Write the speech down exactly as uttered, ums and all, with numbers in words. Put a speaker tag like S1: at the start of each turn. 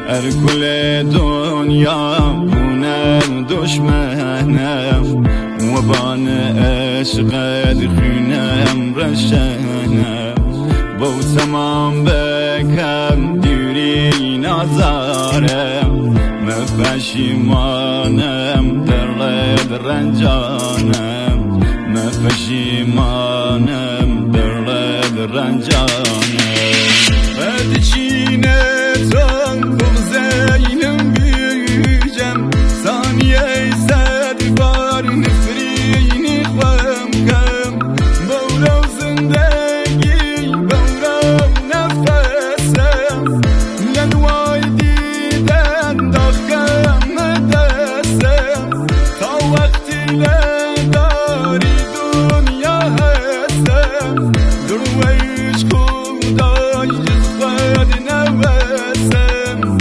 S1: هر کل دنیا بونم دشمنم و بان عشقت خونم رشنم با تمام بکم دیری نازارم مفشیمانم درد رنجانم مفشیمانم درد رنجانم